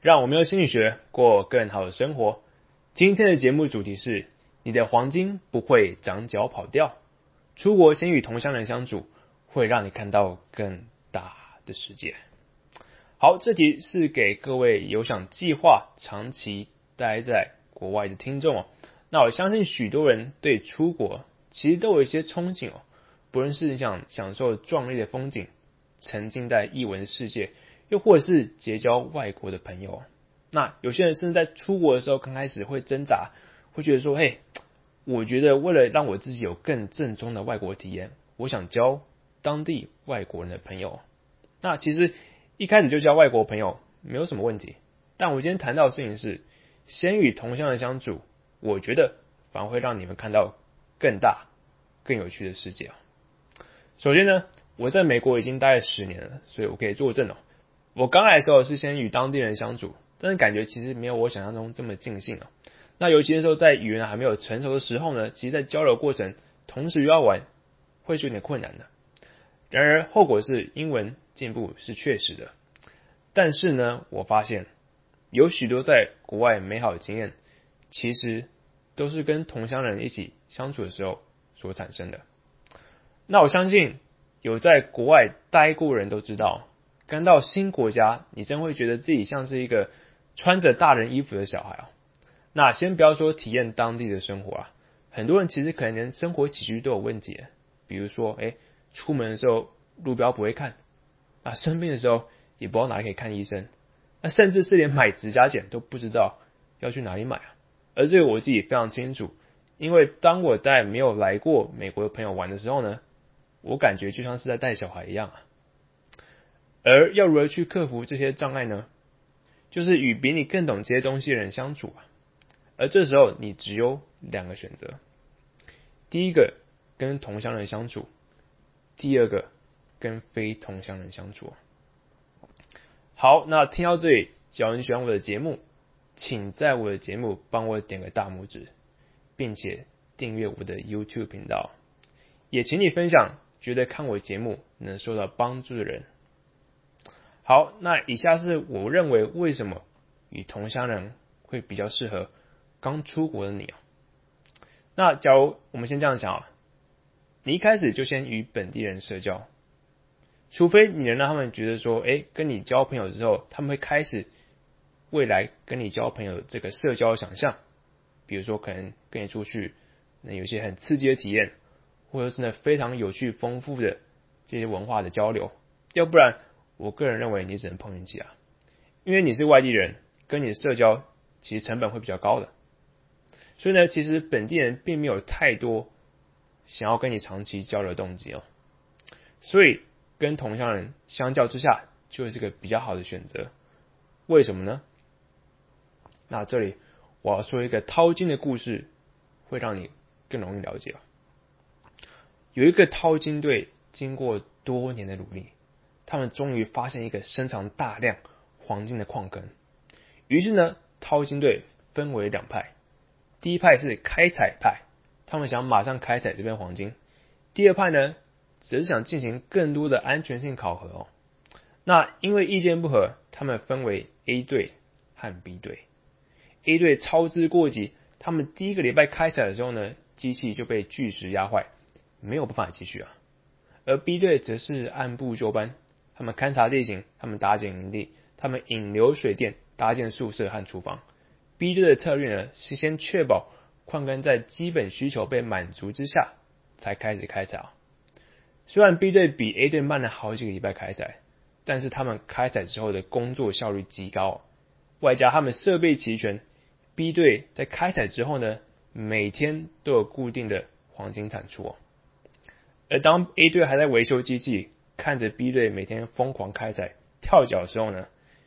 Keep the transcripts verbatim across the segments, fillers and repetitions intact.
让我们用心理学过更好的生活。今天的节目主题是：你的黄金不会长脚跑掉。出国先与同乡人相处，会让你看到更大的世界。好，这题是给各位有想计划长期待在国外的听众哦。那我相信许多人对出国其实都有一些憧憬哦，不论是想享受壮丽的风景，沉浸在艺文世界，又或者是结交外国的朋友。那有些人甚至在出国的时候刚开始会挣扎，会觉得说，嘿，我觉得为了让我自己有更正宗的外国体验，我想交当地外国人的朋友。那其实一开始就交外国朋友没有什么问题，但我今天谈到的事情是，先与同乡人相处，我觉得反而会让你们看到更大更有趣的世界。首先呢，我在美国已经待了十年了，所以我可以作证哦。我刚来的时候是先与当地人相处，但是感觉其实没有我想象中这么尽兴哦。那尤其是说在语言还没有成熟的时候呢，其实在交流过程同时又要玩，会是有点困难的。然而后果是英文进步是确实的，但是呢，我发现有许多在国外美好的经验，其实都是跟同乡人一起相处的时候所产生的。那我相信有在国外待过的人都知道，刚到新国家，你真会觉得自己像是一个穿着大人衣服的小孩啊。那先不要说体验当地的生活啊，很多人其实可能连生活起居都有问题，比如说，哎，出门的时候路标不会看，啊，生病的时候也不知道哪里可以看医生，那甚至是连买指甲剪都不知道要去哪里买啊。而这个我自己非常清楚，因为当我带没有来过美国的朋友玩的时候呢，我感觉就像是在带小孩一样啊。而要如何去克服这些障碍呢？就是与比你更懂这些东西的人相处啊。而这时候你只有两个选择，第一个跟同乡人相处，第二个跟非同乡人相处。好，那听到这里，只要你喜欢我的节目，请在我的节目帮我点个大拇指，并且订阅我的 YouTube 频道，也请你分享觉得看我节目能受到帮助的人。好，那以下是我认为为什么与同乡人会比较适合刚出国的你啊。那假如我们先这样想啊，你一开始就先与本地人社交，除非你能让他们觉得说，哎，跟你交朋友之后，他们会开始未来跟你交朋友这个社交想象，比如说可能跟你出去，能有一些很刺激的体验，或者是呢非常有趣丰富的这些文化的交流，要不然我个人认为你只能碰运气啊，因为你是外地人，跟你的社交其实成本会比较高的。所以呢，其实本地人并没有太多想要跟你长期交流的动机哦，所以跟同乡人相较之下，就是个比较好的选择。为什么呢？那这里我要说一个淘金的故事，会让你更容易了解。有一个淘金队经过多年的努力，他们终于发现一个深藏大量黄金的矿坑。于是呢，淘金队分为两派。第一派是开采派，他们想马上开采这片黄金。第二派呢，只是想进行更多的安全性考核哦。那因为意见不合，他们分为 A 队和 B 队。A 队操之过急，他们第一个礼拜开采的时候呢，机器就被巨石压坏，没有办法继续啊。而 B 队则是按部就班，他们勘察地形，他们搭建营地，他们引流水电，搭建宿舍和厨房。B 队的策略呢，是先确保矿坑在基本需求被满足之下，才开始开采啊。虽然 B 队比 A 队慢了好几个礼拜开采，但是他们开采之后的工作效率极高，外加他们设备齐全。B 队在开采之后呢，每天都有固定的黄金产出哦。而当 A 队还在维修机器，看着 B 队每天疯狂开采跳脚的时候呢，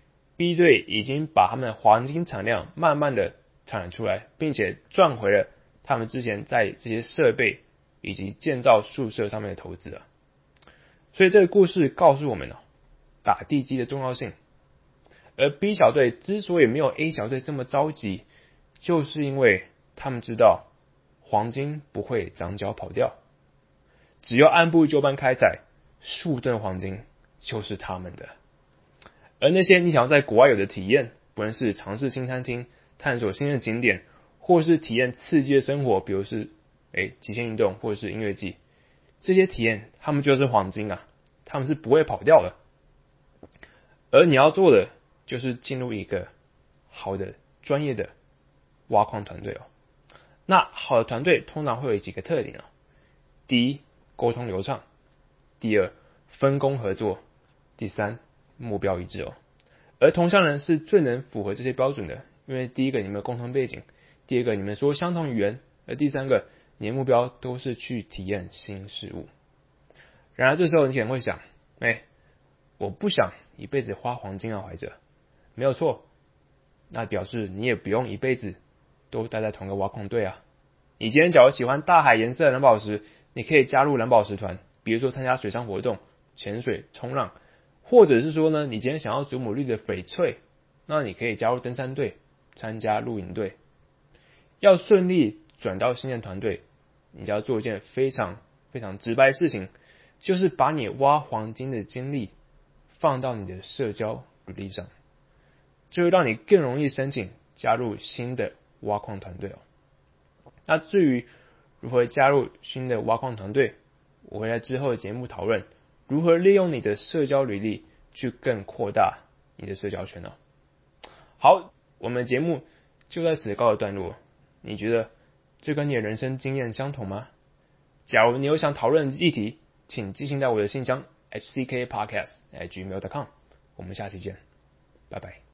B 队已经把他们的黄金产量慢慢的产出来，并且赚回了他们之前在这些设备以及建造宿舍上面的投资啊。所以这个故事告诉我们哦，打地基的重要性。而 B 小队之所以没有 A 小队这么着急，就是因为他们知道黄金不会长脚跑掉，只要按部就班开采，数吨黄金就是他们的。而那些你想要在国外有的体验， 不论是尝试新餐厅、探索新的景点，或是体验刺激的生活，比如是诶极限运动或者是音乐季，这些体验他们就是黄金啊，他们是不会跑掉的。而你要做的就是进入一个好的专业的挖矿团队哦。那好的团队通常会有几个特点哦。第一，沟通流畅；第二，分工合作；第三，目标一致哦。而同乡人是最能符合这些标准的，因为第一个你们有共同背景，第二个你们说相同语言，而第三个你的目标都是去体验新事物。然而这时候你可能会想，哎，我不想一辈子花黄金啊，怀着，没有错，那表示你也不用一辈子都待在同一个挖矿队啊。你今天假如喜欢大海颜色的蓝宝石，你可以加入蓝宝石团，比如说参加水上活动、潜水、冲浪，或者是说呢，你今天想要祖母绿的翡翠，那你可以加入登山队，参加露营队。要顺利转到新的团队，你就要做一件非常非常直白的事情，就是把你挖黄金的经历放到你的社交履历上，这会让你更容易申请加入新的挖矿团队哦。那至于如何加入新的挖矿团队，我会在之后的节目讨论如何利用你的社交履历去更扩大你的社交圈哦。好，我们的节目就在此告一段落。你觉得这跟你的人生经验相同吗？假如你有想讨论的议题，请寄信到我的信箱 h c k podcast at gmail dot com。我们下期见，拜拜。